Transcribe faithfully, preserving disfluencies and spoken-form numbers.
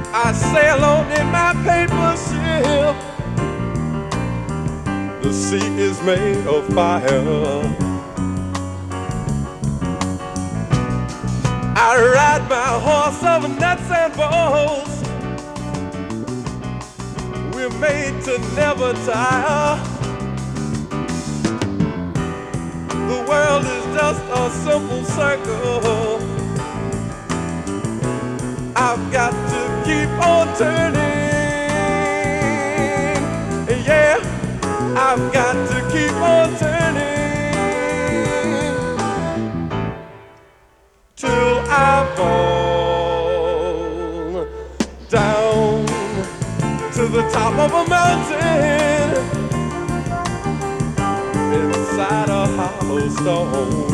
I sail on in my paper ship. The sea is made of fire. I ride my horse over nuts and bolts. We're made to never tire. The world is just a simple circle. I've got to keep on turning. Yeah, I've got to keep on turning till I fall down to the top of a mountain inside a hollow stone.